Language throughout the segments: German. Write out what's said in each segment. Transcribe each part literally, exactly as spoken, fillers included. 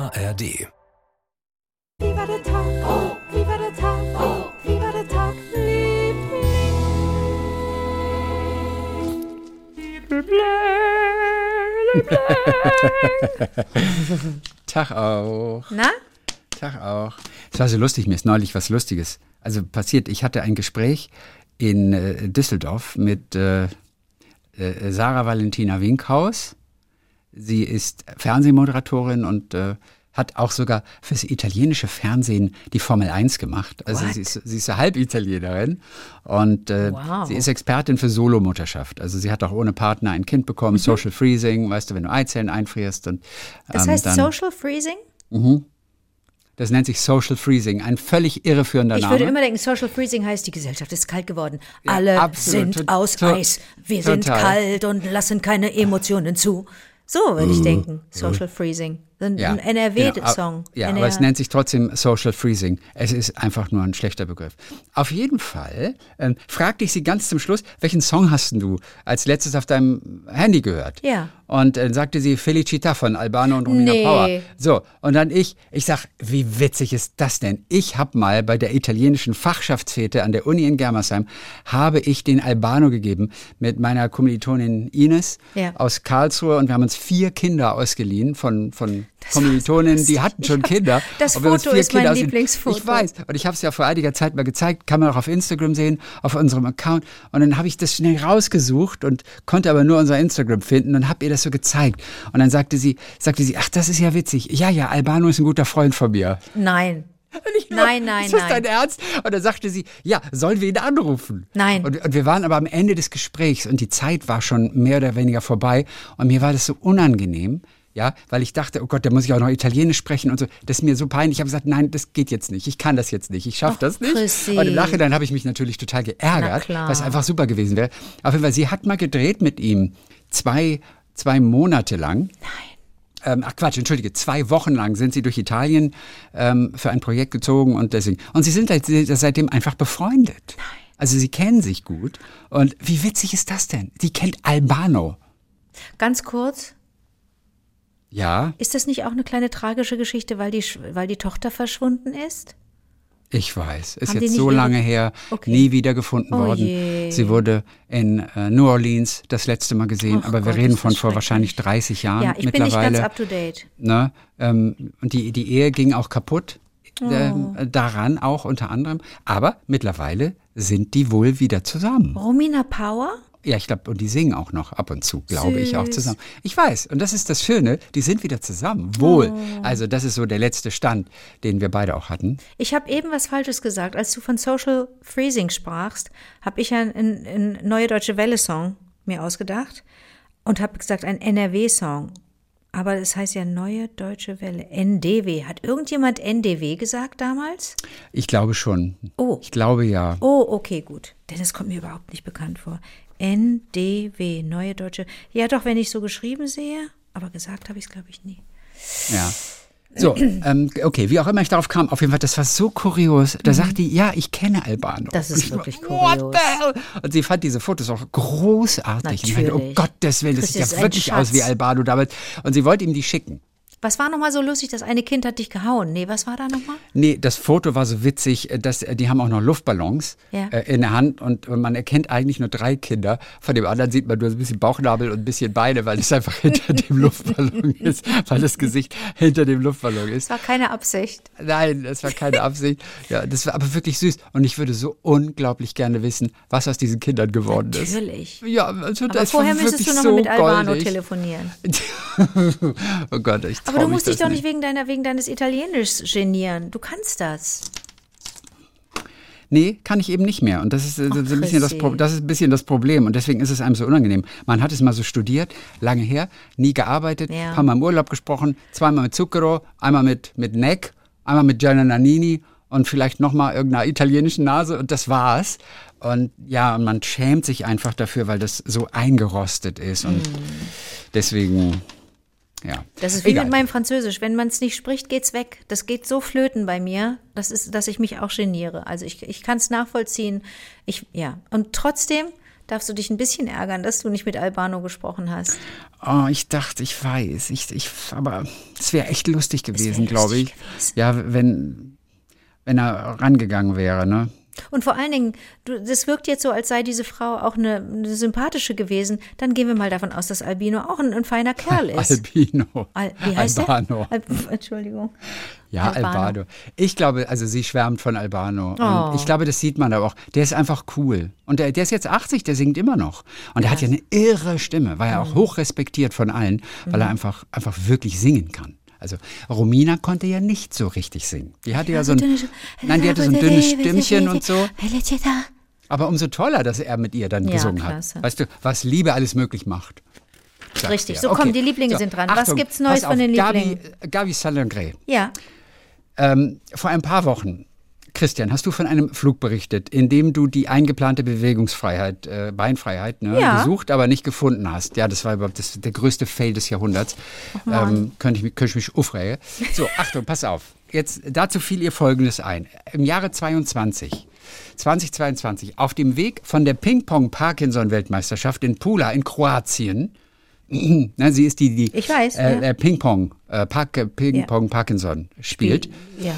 A R D. Wie war der Tag? Oh, wie war der Tag? Oh, wie war der Tag, Liebling? Tag auch. Na? Tag auch. Es war so lustig, mir ist neulich was Lustiges. Also passiert, ich hatte ein Gespräch in äh, Düsseldorf mit äh, äh, Sarah Valentina Winkhaus. Sie ist Fernsehmoderatorin und äh, hat auch sogar fürs italienische Fernsehen die Formel eins gemacht. Also sie ist, sie ist eine Halbitalienerin und äh, Wow. sie ist Expertin für Solomutterschaft. Also sie hat auch ohne Partner ein Kind bekommen, mhm. Social Freezing, weißt du, wenn du Eizellen einfrierst. Und, ähm, das heißt dann, Social Freezing? Mhm. Das nennt sich Social Freezing, ein völlig irreführender Ich Name. würde immer denken, Social Freezing heißt, die Gesellschaft ist kalt geworden. Ja, Alle absolut. sind To- aus to- Eis. Wir sind total. kalt und lassen keine Emotionen zu. So würde ich denken, Social Freezing. Ein, Ja, ein N R genau. W-Song. Ja, N R aber es nennt sich trotzdem Social Freezing. Es ist einfach nur ein schlechter Begriff. Auf jeden Fall ähm, fragte ich sie ganz zum Schluss, welchen Song hast denn du als letztes auf deinem Handy gehört? Ja. Und dann sagte sie Felicita von Albano und Romina Nee. Power. So, und dann ich, ich sag, wie witzig ist das denn? Ich habe mal bei der italienischen Fachschaftsfete an der Uni in Germersheim, habe ich den Albano gegeben mit meiner Kommilitonin Ines Ja. aus Karlsruhe und wir haben uns vier Kinder ausgeliehen von, von Das Kommilitoninnen, war so die hatten schon lustig. Kinder. Das Und wir haben uns Foto vier ist mein Kinder ausgeliehen. Lieblingsfoto. Ich weiß. Und ich habe es ja vor einiger Zeit mal gezeigt, kann man auch auf Instagram sehen, auf unserem Account. Und dann habe ich das schnell rausgesucht und konnte aber nur unser Instagram finden und habe ihr das so gezeigt. Und dann sagte sie, sagte sie, ach, das ist ja witzig. Ja, ja, Albano ist ein guter Freund von mir. Nein. Und ich nur, Nein, nein, ist das nein. dein Ernst? Und dann sagte sie, ja, sollen wir ihn anrufen? Nein. Und, und wir waren aber am Ende des Gesprächs und die Zeit war schon mehr oder weniger vorbei. Und mir war das so unangenehm, ja, weil ich dachte, oh Gott, da muss ich auch noch Italienisch sprechen und so. Das ist mir so peinlich. Ich habe gesagt, nein, das geht jetzt nicht. Ich kann das jetzt nicht. Ich schaffe Ach, das nicht. Chrissy. Und im Nachhinein habe ich mich natürlich total Na geärgert, klar. weil es einfach super gewesen wäre. Auf jeden Fall, sie hat mal gedreht mit ihm zwei, zwei Monate lang. Ähm, ach Quatsch, entschuldige, zwei Wochen lang sind sie durch Italien ähm, für ein Projekt gezogen und deswegen. Und sie sind seit, seitdem einfach befreundet. Nein. Also sie kennen sich gut. Und wie witzig ist das denn? Sie kennt Albano. Ganz kurz, Ja, ist das nicht auch eine kleine tragische Geschichte, weil die, Sch- weil die Tochter verschwunden ist? ich weiß. Ist Haben die jetzt nicht so ihre- lange her, Okay. nie wieder gefunden Oh worden. je. Sie wurde in äh, New Orleans das letzte Mal gesehen, Ach aber wir Gott, reden ist von das vor wahrscheinlich schrecklich. dreißig Jahren Ja, ich bin nicht mittlerweile. ganz up to date. Ne? Ähm, und die, die Ehe ging auch kaputt. Oh. Ähm, daran auch unter anderem. Aber mittlerweile sind die wohl wieder zusammen. Romina Power? Ja, ich glaube, und die singen auch noch ab und zu, glaube ich, auch Süß. zusammen. Ich weiß, und das ist das Schöne, die sind wieder zusammen. Wohl. Oh. Also das ist so der letzte Stand, den wir beide auch hatten. Ich habe eben was Falsches gesagt. Als du von Social Freezing sprachst, habe ich einen, einen, einen Neue Deutsche Welle-Song mir ausgedacht und habe gesagt, ein N R W-Song. Aber das heißt ja Neue Deutsche Welle, N D W. Hat irgendjemand N D W gesagt damals? Ich glaube schon. Oh. Ich glaube ja. Oh, okay, gut. Denn das kommt mir überhaupt nicht bekannt vor. N D W, Neue Deutsche. Ja, doch, wenn ich so geschrieben sehe, aber gesagt habe ich es, glaube ich, nie. Ja. So, ähm, okay, wie auch immer ich darauf kam, auf jeden Fall, das war so kurios. Da sagte die, ja, ich kenne Albano. Das ist Und ich wirklich war, What kurios. the hell? Und sie fand diese Fotos auch großartig. Und ich meinte, oh Natürlich. Gottes Willen, das Das sieht ist ja ein wirklich Schatz. aus wie Albano damals. Und sie wollte ihm die schicken. Was war nochmal so lustig? Das eine Kind hat dich gehauen. Nee, was war da nochmal? Nee, das Foto war so witzig, äh, dass äh, die haben auch noch Luftballons Ja. äh, in der Hand und man erkennt eigentlich nur drei Kinder. Von dem anderen sieht man nur ein bisschen Bauchnabel und ein bisschen Beine, weil es einfach hinter dem Luftballon ist, weil das Gesicht hinter dem Luftballon ist. Das war keine Absicht. Nein, das war keine Absicht. Ja, das war aber wirklich süß und ich würde so unglaublich gerne wissen, was aus diesen Kindern geworden ist. Natürlich. Ja, also Aber das vorher war müsstest wirklich du noch so mal mit Albano goldig. telefonieren. Oh Gott, ich trau Aber du mich musst dich das doch nicht wegen, deiner, wegen deines Italienisch genieren. Du kannst das. Nee, kann ich eben nicht mehr. Und das ist, äh, Ach, so ein bisschen das, Chrissy. Pro- das ist ein bisschen das Problem. Und deswegen ist es einem so unangenehm. Man hat es mal so studiert, lange her, nie gearbeitet, Ja. paar Mal im Urlaub gesprochen, zweimal mit Zucchero, einmal mit, mit Neck, einmal mit Gianna Nannini und vielleicht nochmal irgendeiner italienischen Nase. Und das war's. Und ja, und man schämt sich einfach dafür, weil das so eingerostet ist. Und Mm. deswegen, ja. Das ist wie Egal. mit meinem Französisch. Wenn man es nicht spricht, geht's weg. Das geht so flöten bei mir, das ist, dass ich mich auch geniere. Also ich, ich kann es nachvollziehen. Ich, ja. Und trotzdem, darfst du dich ein bisschen ärgern, dass du nicht mit Albano gesprochen hast. Oh, ich dachte, ich weiß. Ich, ich, aber es wäre echt lustig gewesen, glaube ich. Gewesen. Ja, wenn, wenn er rangegangen wäre, ne? Und vor allen Dingen, du, das wirkt jetzt so, als sei diese Frau auch eine, eine sympathische gewesen. Dann gehen wir mal davon aus, dass Albino auch ein, ein feiner Kerl ist. Albino. Al, wie heißt Albano. der? Al, Entschuldigung. Ja, Albano. Albano. Ich glaube, also sie schwärmt von Albano. Oh. Und ich glaube, das sieht man aber auch. Der ist einfach cool. Und der, der ist jetzt achtzig, der singt immer noch. Und der ja. hat ja eine irre Stimme. War ja auch hoch respektiert von allen, weil mhm. er einfach, einfach wirklich singen kann. Also Romina konnte ja nicht so richtig singen. Die hatte ja so ein, nein, die hatte so ein dünnes Stimmchen und so. Aber umso toller, dass er mit ihr dann ja, gesungen klasse. hat. Weißt du, was Liebe alles möglich macht. Richtig, so okay. Komm, die Lieblinge so, sind dran. Achtung, was gibt's Neues von den Lieblingen? Gabi, Gabi Saint-André. Ja. Ähm, vor ein paar Wochen, Christian, hast du von einem Flug berichtet, in dem du die eingeplante Bewegungsfreiheit, äh, Beinfreiheit, ne, ja. gesucht, aber nicht gefunden hast. Ja, das war überhaupt das, der größte Fail des Jahrhunderts. Ähm, könnte ich, könnte ich mich aufregen. So, Achtung, pass auf. Jetzt, dazu fiel ihr Folgendes ein. Im Jahre zweiundzwanzig, zweitausendzweiundzwanzig, auf dem Weg von der Ping-Pong-Parkinson-Weltmeisterschaft in Pula in Kroatien, na, sie ist die, die ich weiß, äh, ja. Ping-Pong, äh, Park, Ping-Pong ja. Parkinson spielt. Ja.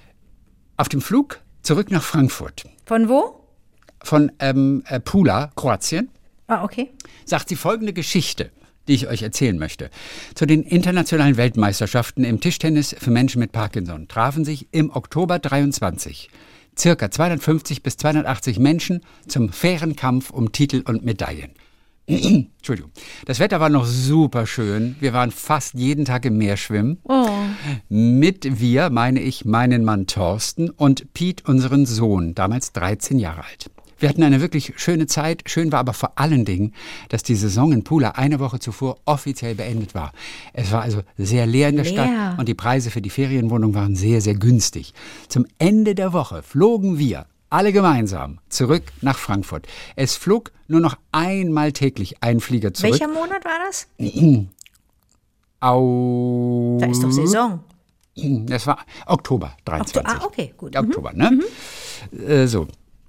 Auf dem Flug zurück nach Frankfurt. Von wo? Von ähm, äh, Pula, Kroatien. Ah, okay. Sagt sie folgende Geschichte, die ich euch erzählen möchte. Zu den internationalen Weltmeisterschaften im Tischtennis für Menschen mit Parkinson trafen sich im Oktober dreiundzwanzig circa zweihundertfünfzig bis zweihundertachtzig Menschen zum fairen Kampf um Titel und Medaillen. Entschuldigung. Das Wetter war noch super schön. Wir waren fast jeden Tag im Meer schwimmen. Oh. Mit wir meine ich meinen Mann Thorsten und Piet, unseren Sohn, damals dreizehn Jahre alt. Wir hatten eine wirklich schöne Zeit. Schön war aber vor allen Dingen, dass die Saison in Pula eine Woche zuvor offiziell beendet war. Es war also sehr leer in der leer. Stadt und die Preise für die Ferienwohnung waren sehr, sehr günstig. Zum Ende der Woche flogen wir alle gemeinsam zurück nach Frankfurt. Es flog nur noch einmal täglich ein Flieger zurück. Welcher Monat war das? Au. Da ist doch Saison. Das war Oktober dreiundzwanzig. Oktober, ah, okay, gut. Oktober, mhm. ne? Mhm. Äh, so.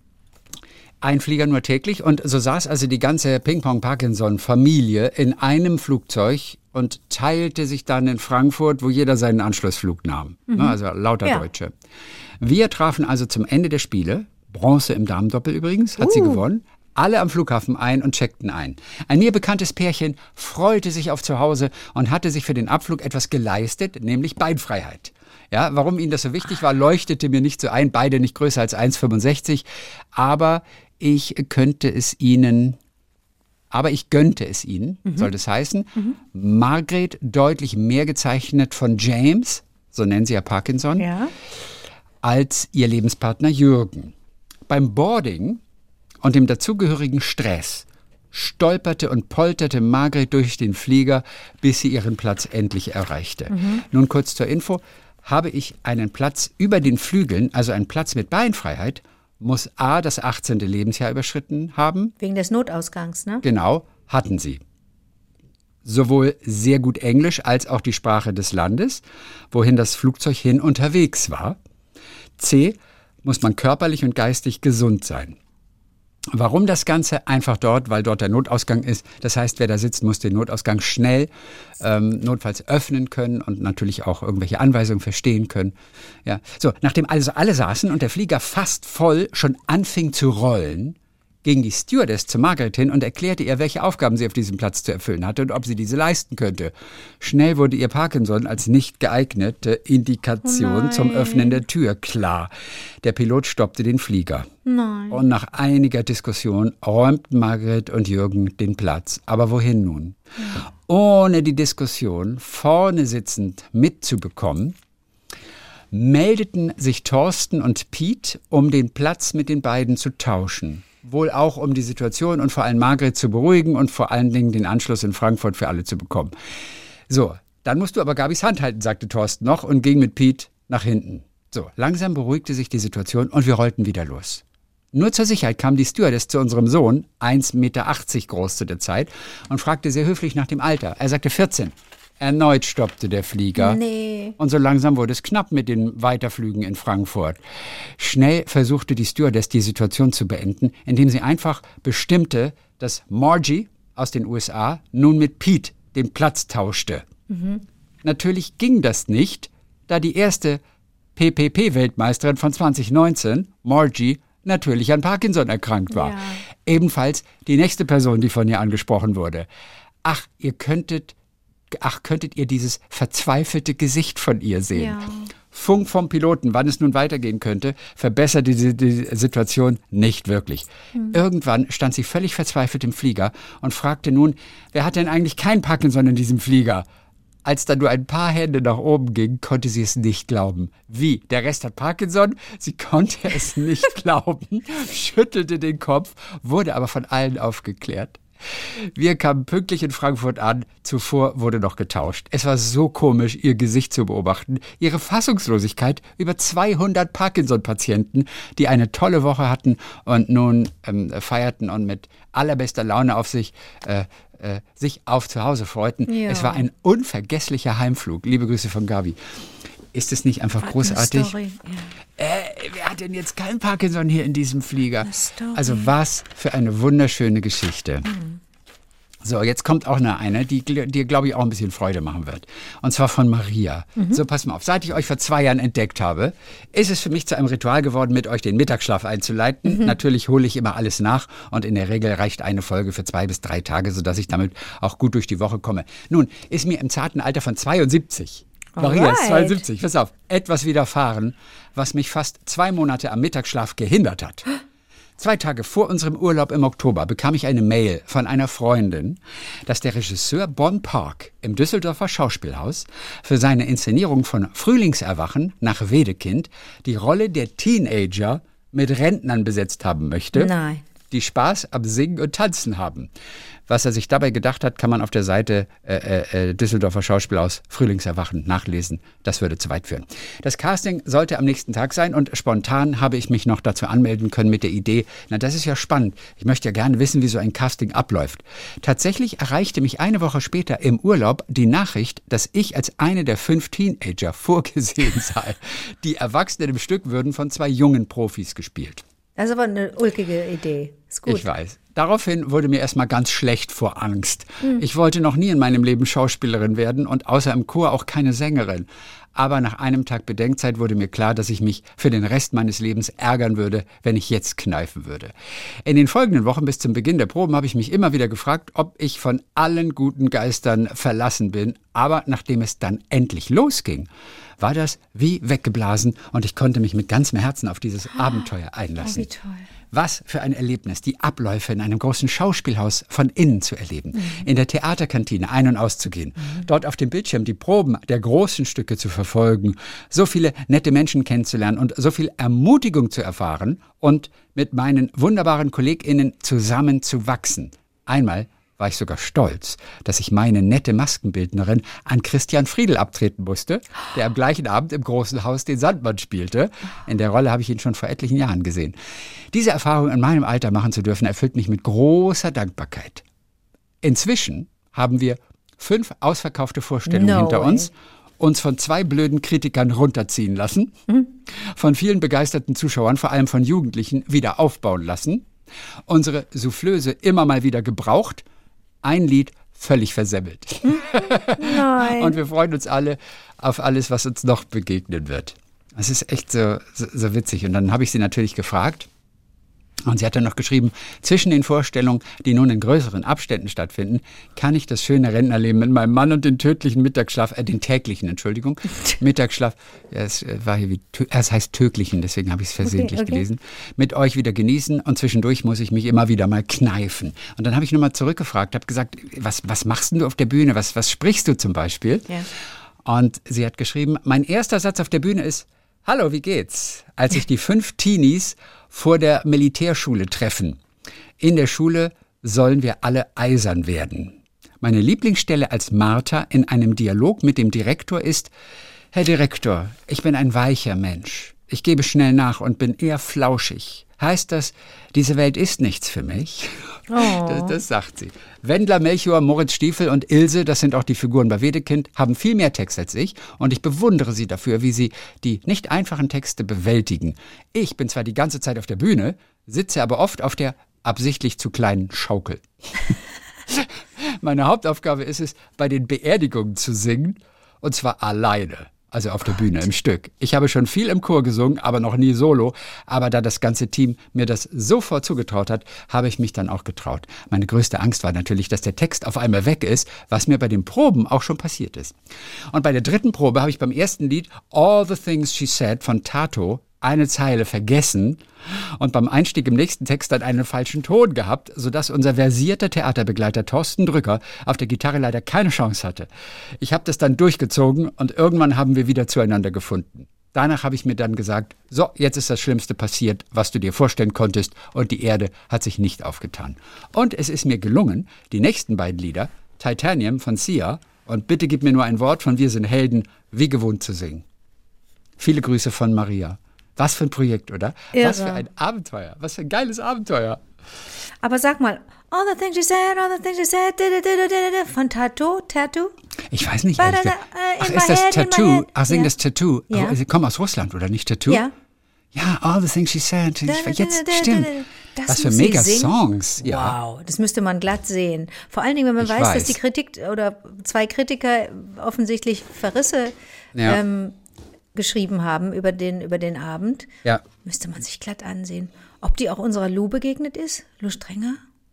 Ein Flieger nur täglich und so saß also die ganze Ping-Pong-Parkinson-Familie in einem Flugzeug und teilte sich dann in Frankfurt, wo jeder seinen Anschlussflug nahm. Mhm. Ne, also lauter ja. Deutsche. Wir trafen also zum Ende der Spiele, Bronze im Damendoppel übrigens, hat uh. sie gewonnen, alle am Flughafen ein und checkten ein. Ein mir bekanntes Pärchen freute sich auf Zuhause und hatte sich für den Abflug etwas geleistet, nämlich Beinfreiheit. Ja, warum ihnen das so wichtig war, leuchtete mir nicht so ein, beide nicht größer als eins Komma fünfundsechzig, aber ich könnte es ihnen, aber ich gönnte es ihnen, mhm. soll das heißen. Mhm. Margret deutlich mehr gezeichnet von James, so nennen sie ja Parkinson, ja. als ihr Lebenspartner Jürgen. Beim Boarding und dem dazugehörigen Stress stolperte und polterte Margret durch den Flieger, bis sie ihren Platz endlich erreichte. Mhm. Nun kurz zur Info, habe ich einen Platz über den Flügeln, also einen Platz mit Beinfreiheit, muss A, das achtzehnte Lebensjahr überschritten haben. Wegen des Notausgangs, ne? Genau, hatten sie. Sowohl sehr gut Englisch als auch die Sprache des Landes, wohin das Flugzeug hin unterwegs war. C, muss man körperlich und geistig gesund sein. Warum das Ganze? Einfach dort, weil dort der Notausgang ist. Das heißt, wer da sitzt, muss den Notausgang schnell ähm, notfalls öffnen können und natürlich auch irgendwelche Anweisungen verstehen können. Ja. So, nachdem also alle saßen und der Flieger fast voll schon anfing zu rollen, ging die Stewardess zu Margret hin und erklärte ihr, welche Aufgaben sie auf diesem Platz zu erfüllen hatte und ob sie diese leisten könnte. Schnell wurde ihr Parkinson als nicht geeignete Indikation oh zum Öffnen der Tür klar. Der Pilot stoppte den Flieger. Nein. Und nach einiger Diskussion räumten Margret und Jürgen den Platz. Aber wohin nun? Ja. Ohne die Diskussion vorne sitzend mitzubekommen, meldeten sich Thorsten und Piet, um den Platz mit den beiden zu tauschen. Wohl auch, um die Situation und vor allem Margret zu beruhigen und vor allen Dingen den Anschluss in Frankfurt für alle zu bekommen. So, dann musst du aber Gabis Hand halten, sagte Thorsten noch und ging mit Piet nach hinten. So, langsam beruhigte sich die Situation und wir rollten wieder los. Nur zur Sicherheit kam die Stewardess zu unserem Sohn, eins Komma achtzig Meter groß zu der Zeit, und fragte sehr höflich nach dem Alter. Er sagte vierzehn. Erneut stoppte der Flieger. Nee. Und so langsam wurde es knapp mit den Weiterflügen in Frankfurt. Schnell versuchte die Stewardess die Situation zu beenden, indem sie einfach bestimmte, dass Margie aus den U S A nun mit Pete den Platz tauschte. Mhm. Natürlich ging das nicht, da die erste P P P-Weltmeisterin von zwanzig neunzehn, Margie, natürlich an Parkinson erkrankt war. Ja. Ebenfalls die nächste Person, die von ihr angesprochen wurde. Ach, ihr könntet, ach, könntet ihr dieses verzweifelte Gesicht von ihr sehen. Ja. Funk vom Piloten, wann es nun weitergehen könnte, verbesserte die, die Situation nicht wirklich. Hm. Irgendwann stand sie völlig verzweifelt im Flieger und fragte nun, wer hat denn eigentlich kein Parkinson in diesem Flieger? Als dann nur ein paar Hände nach oben gingen, konnte sie es nicht glauben. Wie? Der Rest hat Parkinson? Sie konnte es nicht glauben, schüttelte den Kopf, wurde aber von allen aufgeklärt. Wir kamen pünktlich in Frankfurt an, zuvor wurde noch getauscht. Es war so komisch, ihr Gesicht zu beobachten, ihre Fassungslosigkeit über zweihundert Parkinson-Patienten, die eine tolle Woche hatten und nun ähm, feierten und mit allerbester Laune auf sich, äh, äh, sich auf zu Hause freuten. Ja. Es war ein unvergesslicher Heimflug. Liebe Grüße von Gabi. Ist es nicht einfach großartig? Ja. Äh, wer hat denn jetzt kein Parkinson hier in diesem Flieger? Also was für eine wunderschöne Geschichte. Mhm. So, jetzt kommt auch noch eine, die dir, glaube ich, auch ein bisschen Freude machen wird. Und zwar von Maria. Mhm. So, pass mal auf. Seit ich euch vor zwei Jahren entdeckt habe, ist es für mich zu einem Ritual geworden, mit euch den Mittagsschlaf einzuleiten. Mhm. Natürlich hole ich immer alles nach und in der Regel reicht eine Folge für zwei bis drei Tage, sodass ich damit auch gut durch die Woche komme. Nun, ist mir im zarten Alter von zweiundsiebzig Maria ist zweiundsiebzig, pass auf, etwas widerfahren, was mich fast zwei Monate am Mittagsschlaf gehindert hat. Zwei Tage vor unserem Urlaub im Oktober bekam ich eine Mail von einer Freundin, dass der Regisseur Bon Park im Düsseldorfer Schauspielhaus für seine Inszenierung von Frühlingserwachen nach Wedekind die Rolle der Teenager mit Rentnern besetzt haben möchte, Nein. die Spaß am Singen und Tanzen haben. Was er sich dabei gedacht hat, kann man auf der Seite äh, äh, Düsseldorfer Schauspielhaus Frühlingserwachen nachlesen. Das würde zu weit führen. Das Casting sollte am nächsten Tag sein und spontan habe ich mich noch dazu anmelden können mit der Idee, na, das ist ja spannend. Ich möchte ja gerne wissen, wie so ein Casting abläuft. Tatsächlich erreichte mich eine Woche später im Urlaub die Nachricht, dass ich als eine der fünf Teenager vorgesehen sei. Die Erwachsenen im Stück würden von zwei jungen Profis gespielt. Das ist aber eine ulkige Idee. Ist gut. Ich weiß. Daraufhin wurde mir erstmal ganz schlecht vor Angst. Hm. Ich wollte noch nie in meinem Leben Schauspielerin werden und außer im Chor auch keine Sängerin. Aber nach einem Tag Bedenkzeit wurde mir klar, dass ich mich für den Rest meines Lebens ärgern würde, wenn ich jetzt kneifen würde. In den folgenden Wochen bis zum Beginn der Proben habe ich mich immer wieder gefragt, ob ich von allen guten Geistern verlassen bin. Aber nachdem es dann endlich losging, war das wie weggeblasen und ich konnte mich mit ganzem Herzen auf dieses Abenteuer einlassen. Oh, wie toll. Was für ein Erlebnis, die Abläufe in einem großen Schauspielhaus von innen zu erleben, mhm. in der Theaterkantine ein- und auszugehen, mhm. dort auf dem Bildschirm die Proben der großen Stücke zu verfolgen, so viele nette Menschen kennenzulernen und so viel Ermutigung zu erfahren und mit meinen wunderbaren KollegInnen zusammen zu wachsen. Einmal war ich sogar stolz, dass ich meine nette Maskenbildnerin an Christian Friedel abtreten musste, der am gleichen Abend im Großen Haus den Sandmann spielte. In der Rolle habe ich ihn schon vor etlichen Jahren gesehen. Diese Erfahrung in meinem Alter machen zu dürfen, erfüllt mich mit großer Dankbarkeit. Inzwischen haben wir fünf ausverkaufte Vorstellungen no hinter way. uns, uns von zwei blöden Kritikern runterziehen lassen, mhm. von vielen begeisterten Zuschauern, vor allem von Jugendlichen, wieder aufbauen lassen, unsere Soufflöse immer mal wieder gebraucht, ein Lied völlig versemmelt. Nein. Und wir freuen uns alle auf alles, was uns noch begegnen wird. Das ist echt so, so, so witzig. Und dann habe ich sie natürlich gefragt. Und sie hat dann noch geschrieben, zwischen den Vorstellungen, die nun in größeren Abständen stattfinden, kann ich das schöne Rentnerleben mit meinem Mann und den tödlichen Mittagsschlaf, äh, den täglichen, Entschuldigung, Mittagsschlaf, ja, es war hier wie, es heißt tödlichen, deswegen habe ich es versehentlich okay, okay. gelesen, mit euch wieder genießen und zwischendurch muss ich mich immer wieder mal kneifen. Und dann habe ich nochmal zurückgefragt, habe gesagt, was, was machst denn du auf der Bühne, was, was sprichst du zum Beispiel? Ja. Und sie hat geschrieben, mein erster Satz auf der Bühne ist, hallo, wie geht's? Als sich die fünf Teenies vor der Militärschule treffen. In der Schule sollen wir alle eisern werden. Meine Lieblingsstelle als Martha in einem Dialog mit dem Direktor ist, Herr Direktor, ich bin ein weicher Mensch. Ich gebe schnell nach und bin eher flauschig. Heißt das, diese Welt ist nichts für mich? Oh. Das, das sagt sie. Wendler, Melchior, Moritz Stiefel und Ilse, das sind auch die Figuren bei Wedekind, haben viel mehr Text als ich und ich bewundere sie dafür, wie sie die nicht einfachen Texte bewältigen. Ich bin zwar die ganze Zeit auf der Bühne, sitze aber oft auf der absichtlich zu kleinen Schaukeln. Meine Hauptaufgabe ist es, bei den Beerdigungen zu singen, und zwar alleine. Also auf der Bühne im Stück. Ich habe schon viel im Chor gesungen, aber noch nie solo. Aber da das ganze Team mir das sofort zugetraut hat, habe ich mich dann auch getraut. Meine größte Angst war natürlich, dass der Text auf einmal weg ist, was mir bei den Proben auch schon passiert ist. Und bei der dritten Probe habe ich beim ersten Lied All the Things She Said von Tato eine Zeile vergessen und beim Einstieg im nächsten Text dann einen falschen Ton gehabt, sodass unser versierter Theaterbegleiter Thorsten Drücker auf der Gitarre leider keine Chance hatte. Ich habe das dann durchgezogen und irgendwann haben wir wieder zueinander gefunden. Danach habe ich mir dann gesagt, so, jetzt ist das Schlimmste passiert, was du dir vorstellen konntest, und die Erde hat sich nicht aufgetan. Und es ist mir gelungen, die nächsten beiden Lieder, Titanium von Sia und Bitte gib mir nur ein Wort von Wir sind Helden, wie gewohnt zu singen. Viele Grüße von Maria. Was für ein Projekt, oder? Irre. Was für ein Abenteuer. Was für ein geiles Abenteuer. Aber sag mal, all the things you said, all the things you said, da, da, da, da, da, von Tattoo, Tattoo? Ich weiß nicht. Ba, da, ehrlich da, gesagt. äh, Ach, in ist my das head, in my Tattoo? head. Ach, sing Ja. das Tattoo. Ja. Oh, sie kommen aus Russland, oder nicht Tattoo? Ja. Ja, all the things she said. Ich, Da, da, jetzt, da, da, stimmt. da, da. Das Was für muss sie mega singen? Songs. Ja. Wow, das müsste man glatt sehen. Vor allen Dingen, wenn man Ich weiß, weiß. dass die Kritik oder zwei Kritiker offensichtlich Verrisse Ja. ähm, geschrieben haben über den, über den Abend, Ja. müsste man sich glatt ansehen. Ob die auch unserer Lou begegnet ist? Lou Strenger?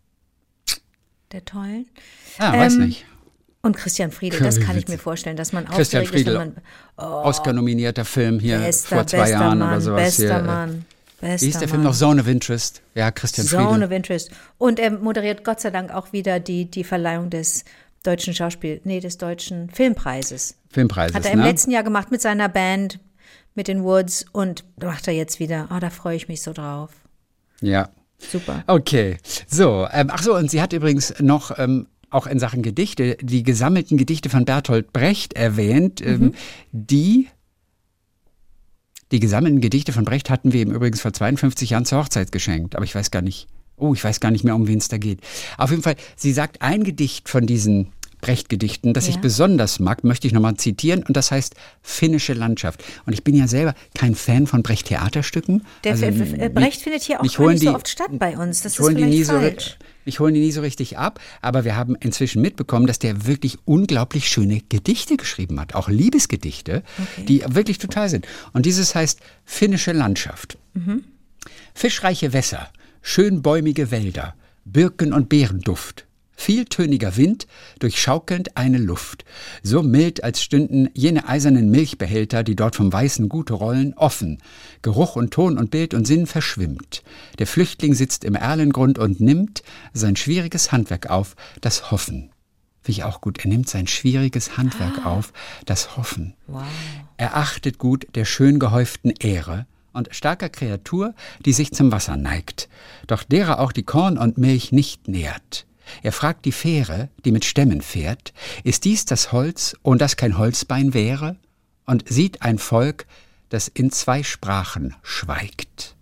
Der Tollen? Ah, weiß Ähm, nicht. Und Christian Friedel, das kann ich mir vorstellen, dass man Christian aufgeregt ist, Friedel, wenn man, oh, Oscar-nominierter Film hier bester, vor zwei bester Jahren Mann, oder sowas. bester hier. Mann, bester Wie hieß der Film Mann. noch? Zone of Interest. Ja, Christian Zone Friedel. of Interest. Und er moderiert Gott sei Dank auch wieder die, die Verleihung des deutschen Schauspiel, nee, des deutschen Filmpreises. Filmpreises, Hat er im ne? letzten Jahr gemacht mit seiner Band, mit den Woods, und macht er jetzt wieder. Oh, da freue ich mich so drauf. Ja. Super. Okay, so, ähm, ach so, und sie hat übrigens noch ähm, auch in Sachen Gedichte die gesammelten Gedichte von Bertolt Brecht erwähnt, ähm, Mhm. die die gesammelten Gedichte von Brecht hatten wir ihm übrigens vor zweiundfünfzig Jahren zur Hochzeit geschenkt, aber ich weiß gar nicht, oh, ich weiß gar nicht mehr, um wen es da geht. Auf jeden Fall, sie sagt, ein Gedicht von diesen Brecht-Gedichten, das Ja. ich besonders mag, möchte ich nochmal zitieren, und das heißt Finnische Landschaft. Und ich bin ja selber kein Fan von Brecht-Theaterstücken. Der Also, F- F- mich- Brecht findet hier auch mich gar holen nicht so die- oft statt bei uns. Das mich ist holen die nie vielleicht so, falsch. mich holen die nie so richtig ab, aber wir haben inzwischen mitbekommen, dass der wirklich unglaublich schöne Gedichte geschrieben hat, auch Liebesgedichte, Okay. die wirklich total sind. Und dieses heißt Finnische Landschaft. Mhm. Fischreiche Wässer, schönbäumige Wälder, Birken- und Beerenduft, vieltöniger Wind, durchschaukelnd eine Luft, so mild, als stünden jene eisernen Milchbehälter, die dort vom weißen Gute rollen, offen. Geruch und Ton und Bild und Sinn verschwimmt. Der Flüchtling sitzt im Erlengrund und nimmt sein schwieriges Handwerk auf, das Hoffen. Finde ich auch gut. Er nimmt sein schwieriges Handwerk auf, das Hoffen. Wow. Er achtet gut der schön gehäuften Ehre und starker Kreatur, die sich zum Wasser neigt, doch derer auch die Korn und Milch nicht nährt. Er fragt die Fähre, die mit Stämmen fährt, ist dies das Holz, und das kein Holzbein wäre? Und sieht ein Volk, das in zwei Sprachen schweigt.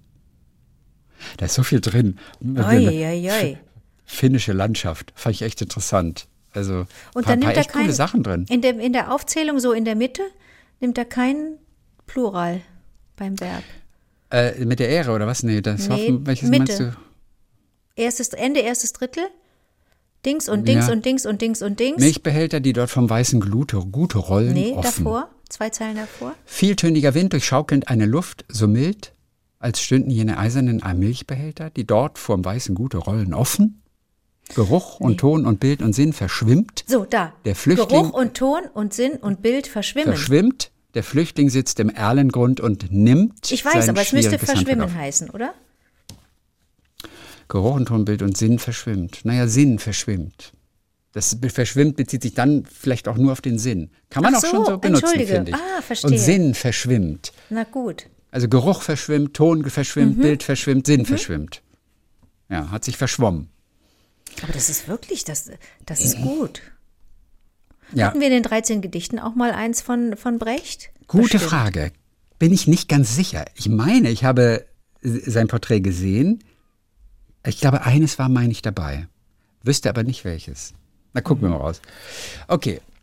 Da ist so viel drin. Oi, oi, oi. Finnische Landschaft, fand ich echt interessant. Also Und paar, dann paar nimmt er echt coole kein, Sachen drin. In der, in der Aufzählung, so in der Mitte, nimmt er kein Plural beim Verb. Äh, mit der Ehre oder was? Nee, das Nee, Hoffen, welches Mitte. meinst du? Erstes, Ende, erstes Drittel. Dings und Dings Ja. und Dings und Dings und Dings. Milchbehälter, die dort vom weißen Glute, Gute rollen, Nee, offen. davor. Zwei Zeilen davor. Vieltöniger Wind durchschaukelnd eine Luft, so mild, als stünden jene eisernen Milchbehälter, die dort vorm weißen Gute rollen, offen. Geruch und Ton und Bild und Sinn verschwimmt. So, da. Der Flüchtling Geruch und Ton und Sinn und Bild verschwimmen. verschwimmt. Der Flüchtling sitzt im Erlengrund und nimmt Ich weiß, sein aber es müsste schwieriges Handwerk verschwimmen auf. heißen, oder? Geruch und Ton, Bild und Sinn verschwimmt. Naja, Sinn verschwimmt. Das be- verschwimmt bezieht sich dann vielleicht auch nur auf den Sinn. Kann man Ach auch so, schon so benutzen, entschuldige. finde ich. Ah, verstehe. Und Sinn verschwimmt. Na gut. Also Geruch verschwimmt, Ton verschwimmt, Mhm. Bild verschwimmt, Sinn verschwimmt. Ja, hat sich verschwommen. Aber das ist wirklich, das, das ist gut. Ja, Hatten wir in den dreizehn Gedichten auch mal eins von, von Brecht? gute Bestimmt. Frage. Bin ich nicht ganz sicher. Ich meine, ich habe sein Porträt gesehen. Ich glaube, eines war, meine ich, dabei. Wüsste aber nicht welches. Na, gucken wir mal raus. Okay, pass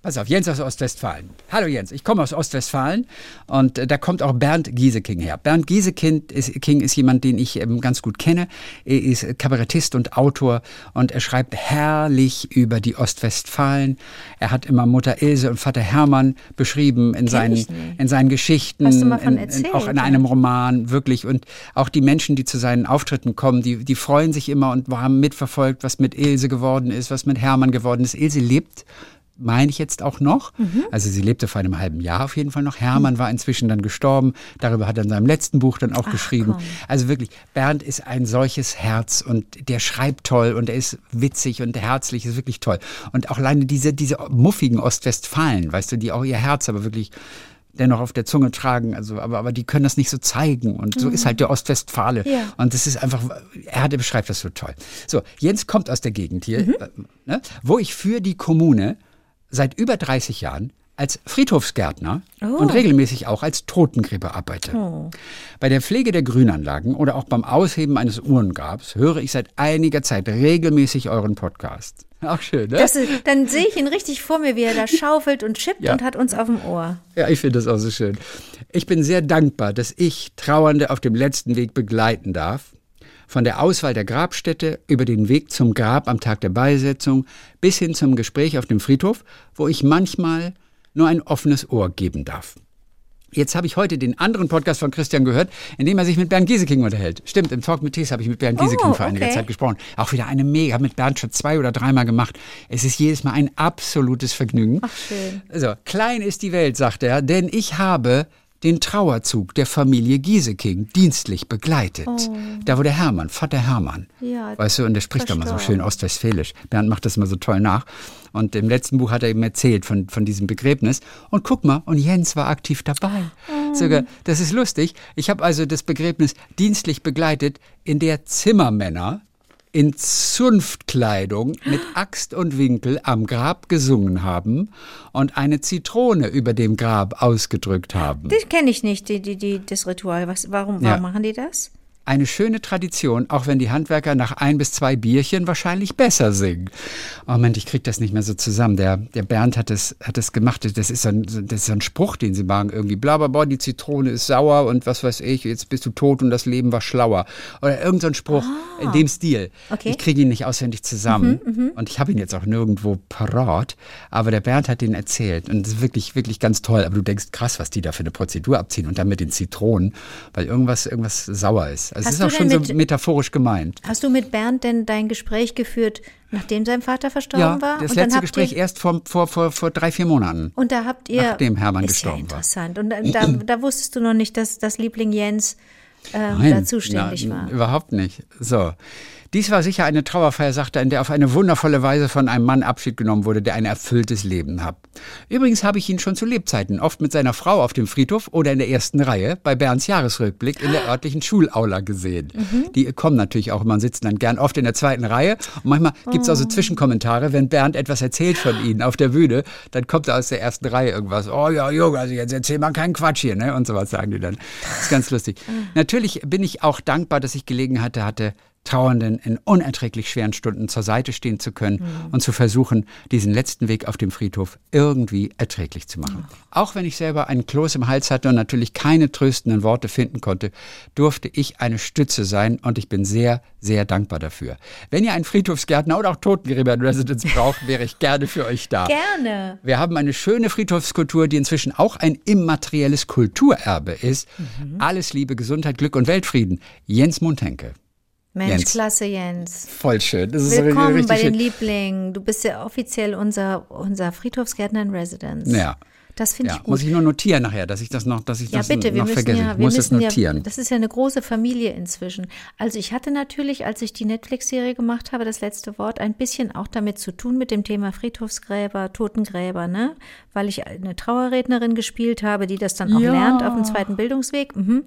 Pass auf, Jens aus Ostwestfalen. Hallo Jens, ich komme aus Ostwestfalen und äh, da kommt auch Bernd Gieseking her. Bernd Gieseking ist, King ist jemand, den ich ähm, ganz gut kenne. Er ist Kabarettist und Autor und er schreibt herrlich über die Ostwestfalen. Er hat immer Mutter Ilse und Vater Hermann beschrieben in, seinen, in seinen Geschichten, Hast du mal von in, erzählt, in, auch in einem Roman, wirklich. Und auch die Menschen, die zu seinen Auftritten kommen, die, die freuen sich immer und haben mitverfolgt, was mit Ilse geworden ist, was mit Hermann geworden ist. Ilse lebt, meine ich jetzt auch noch. Mhm. Also sie lebte vor einem halben Jahr auf jeden Fall noch. Hermann mhm. war inzwischen dann gestorben. Darüber hat er in seinem letzten Buch dann auch Ach, geschrieben. Komm. Also wirklich, Bernd ist ein solches Herz und der schreibt toll und er ist witzig und herzlich, ist wirklich toll. Und auch alleine diese, diese muffigen Ostwestfalen, weißt du, die auch ihr Herz aber wirklich dennoch auf der Zunge tragen, also aber, aber die können das nicht so zeigen und so mhm. ist halt der Ostwestfale ja. und das ist einfach, er, hat, er beschreibt das so toll. So, Jens kommt aus der Gegend hier, mhm. äh, ne, wo ich für die Kommune seit über dreißig Jahren als Friedhofsgärtner oh. und regelmäßig auch als Totengräber arbeite. Oh. Bei der Pflege der Grünanlagen oder auch beim Ausheben eines Urngrabs höre ich seit einiger Zeit regelmäßig euren Podcast. Auch schön, ne? Das ist, dann sehe ich ihn richtig vor mir, wie er da schaufelt und chippt ja. und hat uns auf dem Ohr. Ja, ich finde das auch so schön. Ich bin sehr dankbar, dass ich Trauernde auf dem letzten Weg begleiten darf. Von der Auswahl der Grabstätte über den Weg zum Grab am Tag der Beisetzung bis hin zum Gespräch auf dem Friedhof, wo ich manchmal nur ein offenes Ohr geben darf. Jetzt habe ich heute den anderen Podcast von Christian gehört, in dem er sich mit Bernd Gieseking unterhält. Stimmt, im Talk mit Tees habe ich mit Bernd Gieseking oh, vor einiger okay. Zeit gesprochen. Auch wieder eine mega, habe mit Bernd schon zwei oder dreimal gemacht. Es ist jedes Mal ein absolutes Vergnügen. Ach, schön. Also, klein ist die Welt, sagt er, denn ich habe den Trauerzug der Familie Gieseking dienstlich begleitet. Oh. Da wo der Hermann, Vater Hermann, ja, weißt du, und der spricht da mal so schön ostwestfälisch. Bernd macht das mal so toll nach. Und im letzten Buch hat er eben erzählt von, von diesem Begräbnis. Und guck mal, und Jens war aktiv dabei. Oh. Sogar, das ist lustig. Ich habe also das Begräbnis dienstlich begleitet, in der Zimmermänner in Zunftkleidung mit Axt und Winkel am Grab gesungen haben und eine Zitrone über dem Grab ausgedrückt haben. Das kenne ich nicht, die, die, die, das Ritual. Was, warum, warum ja. machen die das? Eine schöne Tradition, auch wenn die Handwerker nach ein bis zwei Bierchen wahrscheinlich besser singen. Oh Moment, ich krieg das nicht mehr so zusammen. Der, der Bernd hat das, hat das gemacht. Das ist, so ein, das ist so ein Spruch, den sie machen. Irgendwie bla bla bla, die Zitrone ist sauer und was weiß ich, jetzt bist du tot und das Leben war schlauer. Oder irgend so ein Spruch ah. in dem Stil. Okay. Ich kriege ihn nicht auswendig zusammen. Mhm, mh. Und ich habe ihn jetzt auch nirgendwo parat. Aber der Bernd hat den erzählt. Und das ist wirklich, wirklich ganz toll. Aber du denkst, krass, was die da für eine Prozedur abziehen. Und dann mit den Zitronen, weil irgendwas, irgendwas sauer ist. Also es ist auch schon mit, so metaphorisch gemeint. Hast du mit Bernd denn dein Gespräch geführt, nachdem sein Vater verstorben ja, war? Das und letzte Gespräch ihr, erst vor, vor, vor, vor drei, vier Monaten. Und da habt ihr... Nachdem Hermann ist gestorben ja interessant. war. Und da, da, da wusstest du noch nicht, dass das Liebling Jens äh, Nein, da zuständig na, war. Überhaupt nicht. So. Dies war sicher eine Trauerfeier, sagte er, in der auf eine wundervolle Weise von einem Mann Abschied genommen wurde, der ein erfülltes Leben hat. Übrigens habe ich ihn schon zu Lebzeiten oft mit seiner Frau auf dem Friedhof oder in der ersten Reihe bei Bernds Jahresrückblick in der örtlichen Schulaula gesehen. Mhm. Die kommen natürlich auch, man sitzt dann gern oft in der zweiten Reihe und manchmal gibt es auch so Zwischenkommentare, wenn Bernd etwas erzählt von ihnen auf der Bühne, dann kommt da aus der ersten Reihe irgendwas, oh ja, Junge, also jetzt erzähl mal keinen Quatsch hier, ne? Und sowas sagen die dann. Das ist ganz lustig. Natürlich bin ich auch dankbar, dass ich Gelegenheit hatte, Trauernden in unerträglich schweren Stunden zur Seite stehen zu können mhm. und zu versuchen, diesen letzten Weg auf dem Friedhof irgendwie erträglich zu machen. Mhm. Auch wenn ich selber einen Kloß im Hals hatte und natürlich keine tröstenden Worte finden konnte, durfte ich eine Stütze sein und ich bin sehr, sehr dankbar dafür. Wenn ihr einen Friedhofsgärtner oder auch Totengräber in Residence braucht, wäre ich gerne für euch da. Gerne. Wir haben eine schöne Friedhofskultur, die inzwischen auch ein immaterielles Kulturerbe ist. Mhm. Alles Liebe, Gesundheit, Glück und Weltfrieden. Jens Mundhenke. Mensch, Jens. klasse, Jens. Voll schön. Das Willkommen ist richtig bei den schön. Lieblingen. Du bist ja offiziell unser, unser Friedhofsgärtner in Residence. Ja. Das finde ja. ich gut. Muss ich nur notieren nachher, dass ich das noch, dass ich ja, das bitte, wir noch müssen vergesse. Ja, ich wir muss müssen es notieren. Ja, das ist ja eine große Familie inzwischen. Also ich hatte natürlich, als ich die Netflix-Serie gemacht habe, das letzte Wort, ein bisschen auch damit zu tun mit dem Thema Friedhofsgräber, Totengräber, ne? Weil ich eine Trauerrednerin gespielt habe, die das dann auch ja. lernt auf dem zweiten Bildungsweg. Mhm.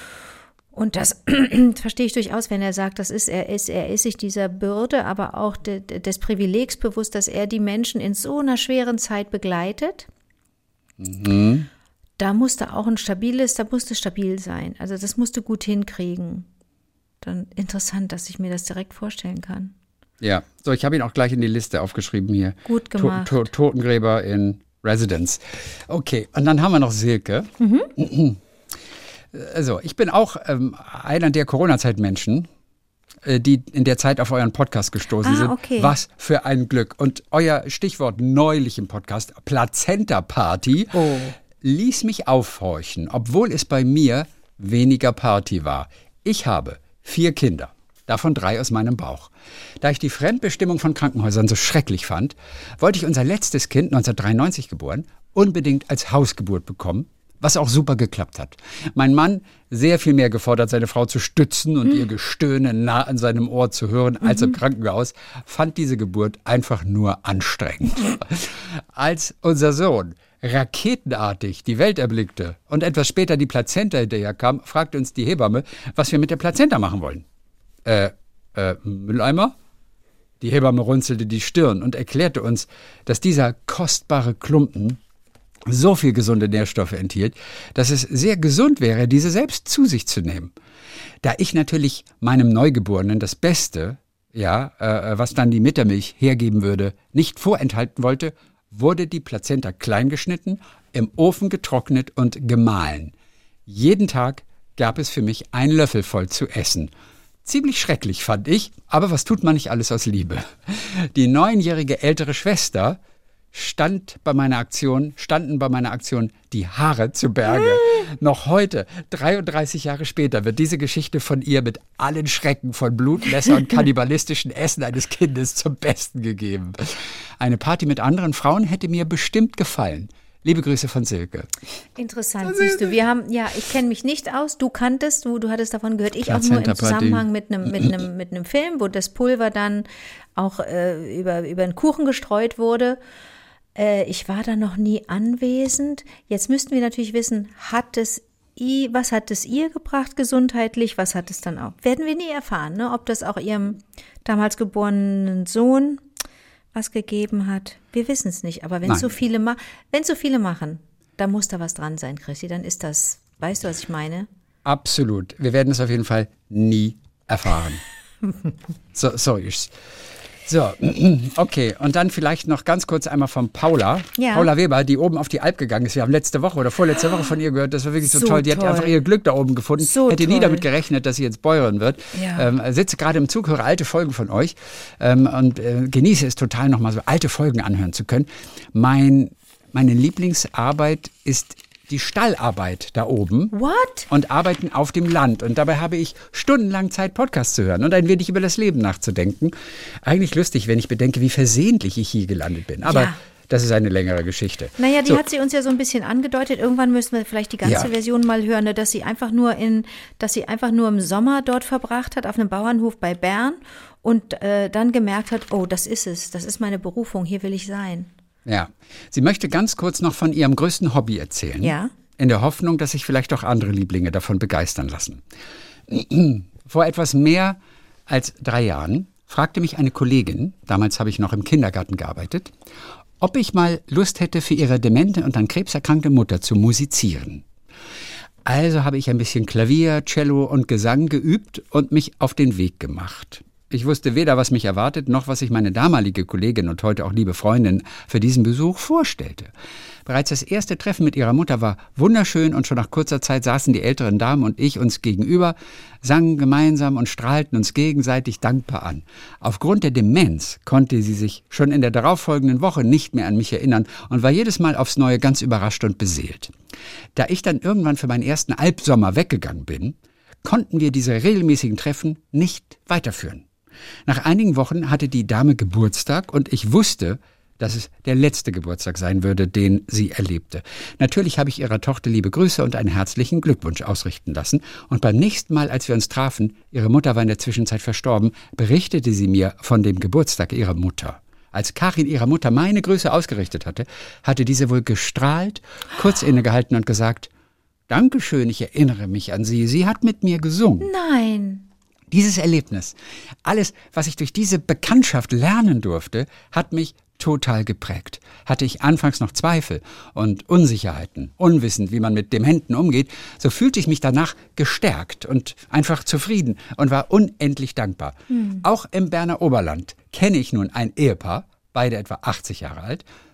Und das verstehe ich durchaus, wenn er sagt, das ist, er ist, er ist sich dieser Bürde, aber auch de, de, des Privilegs bewusst, dass er die Menschen in so einer schweren Zeit begleitet. Mhm. Da musste auch ein stabiles, da musste stabil sein. Also das musste gut hinkriegen. Dann interessant, dass ich mir das direkt vorstellen kann. Ja, so ich habe ihn auch gleich in die Liste aufgeschrieben hier. Gut gemacht. To- to- Totengräber in Residence. Okay, und dann haben wir noch Silke. Mhm. Also, ich bin auch ähm, einer der Corona-Zeit-Menschen, äh, die in der Zeit auf euren Podcast gestoßen ah, sind. Okay. Was für ein Glück. Und euer Stichwort neulich im Podcast, Plazenta-Party, oh. ließ mich aufhorchen, obwohl es bei mir weniger Party war. Ich habe vier Kinder, davon drei aus meinem Bauch. Da ich die Fremdbestimmung von Krankenhäusern so schrecklich fand, wollte ich unser letztes Kind, neunzehnhundertdreiundneunzig geboren, unbedingt als Hausgeburt bekommen, was auch super geklappt hat. Mein Mann sehr viel mehr gefordert, seine Frau zu stützen und mhm. ihr Gestöhne nah an seinem Ohr zu hören, als mhm. im Krankenhaus, fand diese Geburt einfach nur anstrengend. Als unser Sohn raketenartig die Welt erblickte und etwas später die Plazenta hinterher kam, fragte uns die Hebamme, was wir mit der Plazenta machen wollen. Äh, äh, Mülleimer? Die Hebamme runzelte die Stirn und erklärte uns, dass dieser kostbare Klumpen so viel gesunde Nährstoffe enthielt, dass es sehr gesund wäre, diese selbst zu sich zu nehmen. Da ich natürlich meinem Neugeborenen das Beste, ja, äh, was dann die Muttermilch hergeben würde, nicht vorenthalten wollte, wurde die Plazenta klein geschnitten, im Ofen getrocknet und gemahlen. Jeden Tag gab es für mich einen Löffel voll zu essen. Ziemlich schrecklich, fand ich, aber was tut man nicht alles aus Liebe? Die neunjährige ältere Schwester stand bei meiner Aktion, standen bei meiner Aktion die Haare zu Berge. Noch heute, dreiunddreißig Jahre später, wird diese Geschichte von ihr mit allen Schrecken von Blutmesser und kannibalistischen Essen eines Kindes zum Besten gegeben. Eine Party mit anderen Frauen hätte mir bestimmt gefallen. Liebe Grüße von Silke. Interessant, siehst du. Wir haben, ja, ich kenne mich nicht aus. Du kanntest, du, du hattest davon gehört. Ich auch nur im Zusammenhang mit einem, mit einem, mit einem Film, wo das Pulver dann auch äh, über, über einen Kuchen gestreut wurde. Äh, ich war da noch nie anwesend. Jetzt müssten wir natürlich wissen, hat es I, was hat es ihr gebracht gesundheitlich? Was hat es dann auch? Werden wir nie erfahren, ne? Ob das auch ihrem damals geborenen Sohn was gegeben hat. Wir wissen es nicht, aber wenn so viele ma- wenn so viele machen, da muss da was dran sein, Christi, dann ist das, weißt du, was ich meine? Absolut. Wir werden es auf jeden Fall nie erfahren. so, so ist's. So, okay. Und dann vielleicht noch ganz kurz einmal von Paula. Ja. Paula Weber, die oben auf die Alp gegangen ist. Wir haben letzte Woche oder vorletzte Woche von ihr gehört. Das war wirklich so, so toll. Die toll. hat einfach ihr Glück da oben gefunden. So Hätte toll. nie damit gerechnet, dass sie jetzt Bäuerin wird. Ja. Ähm, sitze gerade im Zug, höre alte Folgen von euch ähm, und äh, genieße es total, nochmal so alte Folgen anhören zu können. Mein, meine Lieblingsarbeit ist die Stallarbeit da oben. What? Und arbeiten auf dem Land. Und dabei habe ich stundenlang Zeit, Podcasts zu hören und ein wenig über das Leben nachzudenken. Eigentlich lustig, wenn ich bedenke, wie versehentlich ich hier gelandet bin. Aber ja. das ist eine längere Geschichte. Naja, die so. hat sie uns ja so ein bisschen angedeutet. Irgendwann müssen wir vielleicht die ganze ja. Version mal hören, ne, dass sie einfach nur in, dass sie einfach nur im Sommer dort verbracht hat, auf einem Bauernhof bei Bern und äh, dann gemerkt hat, oh, das ist es, das ist meine Berufung, hier will ich sein. Ja, sie möchte ganz kurz noch von ihrem größten Hobby erzählen. Ja. In der Hoffnung, dass sich vielleicht auch andere Lieblinge davon begeistern lassen. Vor etwas mehr als drei Jahren fragte mich eine Kollegin, damals habe ich noch im Kindergarten gearbeitet, ob ich mal Lust hätte, für ihre demente und an Krebs erkrankte Mutter zu musizieren. Also habe ich ein bisschen Klavier, Cello und Gesang geübt und mich auf den Weg gemacht. Ich wusste weder, was mich erwartet, noch was sich meine damalige Kollegin und heute auch liebe Freundin für diesen Besuch vorstellte. Bereits das erste Treffen mit ihrer Mutter war wunderschön und schon nach kurzer Zeit saßen die älteren Damen und ich uns gegenüber, sangen gemeinsam und strahlten uns gegenseitig dankbar an. Aufgrund der Demenz konnte sie sich schon in der darauffolgenden Woche nicht mehr an mich erinnern und war jedes Mal aufs Neue ganz überrascht und beseelt. Da ich dann irgendwann für meinen ersten Albsommer weggegangen bin, konnten wir diese regelmäßigen Treffen nicht weiterführen. Nach einigen Wochen hatte die Dame Geburtstag und ich wusste, dass es der letzte Geburtstag sein würde, den sie erlebte. Natürlich habe ich ihrer Tochter liebe Grüße und einen herzlichen Glückwunsch ausrichten lassen. Und beim nächsten Mal, als wir uns trafen, ihre Mutter war in der Zwischenzeit verstorben, berichtete sie mir von dem Geburtstag ihrer Mutter. Als Karin ihrer Mutter meine Grüße ausgerichtet hatte, hatte diese wohl gestrahlt, kurz innegehalten und gesagt, Dankeschön, ich erinnere mich an Sie. Sie hat mit mir gesungen. Nein. Dieses Erlebnis, alles, was ich durch diese Bekanntschaft lernen durfte, hat mich total geprägt. Hatte ich anfangs noch Zweifel und Unsicherheiten, unwissend, wie man mit Dementen umgeht, so fühlte ich mich danach gestärkt und einfach zufrieden und war unendlich dankbar. Hm. Auch im Berner Oberland kenne ich nun ein Ehepaar, beide etwa achtzig Jahre alt,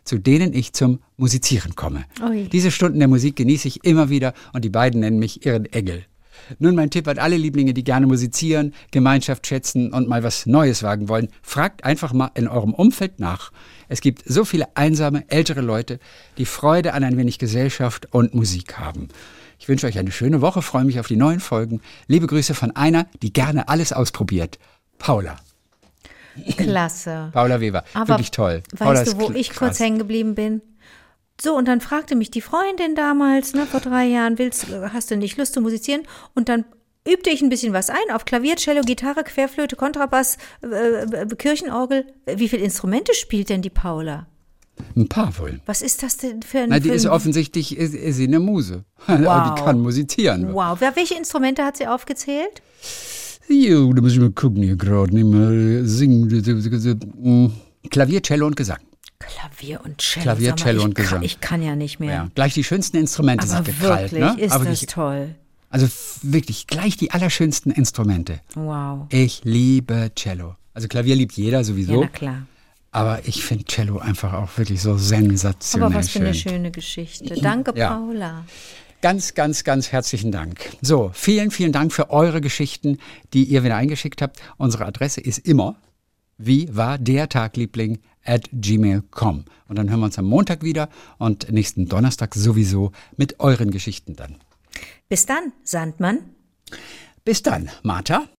zu denen ich zum Musizieren komme. Ui. Diese Stunden der Musik genieße ich immer wieder und die beiden nennen mich ihren Engel. Nun mein Tipp an alle Lieblinge, die gerne musizieren, Gemeinschaft schätzen und mal was Neues wagen wollen. Fragt einfach mal in eurem Umfeld nach. Es gibt so viele einsame, ältere Leute, die Freude an ein wenig Gesellschaft und Musik haben. Ich wünsche euch eine schöne Woche, freue mich auf die neuen Folgen. Liebe Grüße von einer, die gerne alles ausprobiert. Paula. Klasse. Paula Weber, Aber wirklich toll. Weißt Paula du, wo ist ich krass. kurz hängen geblieben bin? So, und dann fragte mich die Freundin damals, ne, vor drei Jahren, willst, hast du nicht Lust zu musizieren? Und dann übte ich ein bisschen was ein auf Klavier, Cello, Gitarre, Querflöte, Kontrabass, äh, äh, Kirchenorgel. Wie viele Instrumente spielt denn die Paula? Ein paar wohl. Was ist das denn für ein... Na, die für ist ein offensichtlich ist, ist sie eine Muse. Wow. Die kann musizieren. Wow. Wer, welche Instrumente hat sie aufgezählt? Jo, da muss ich mal gucken hier gerade. Nicht mal singen. Klavier, Cello und Gesang. Klavier und Cello. Klavier, Sag mal, Cello ich und kann, Gesang. Ich kann ja nicht mehr. Ja, gleich die schönsten Instrumente Aber sind gekrallt. wirklich, Ne? ist Aber das wirklich, toll. also f- wirklich gleich die allerschönsten Instrumente. Wow. Ich liebe Cello. Also Klavier liebt jeder sowieso. Ja, na klar. Aber ich finde Cello einfach auch wirklich so sensationell Aber was für schön. eine schöne Geschichte. Danke, Ja. Paula. Ganz, ganz, ganz herzlichen Dank. So, vielen, vielen Dank für eure Geschichten, die ihr wieder eingeschickt habt. Unsere Adresse ist immer, wie war der Tagliebling, at gmail punkt com. Und dann hören wir uns am Montag wieder und nächsten Donnerstag sowieso mit euren Geschichten dann. Bis dann, Sandmann. Bis dann, Martha.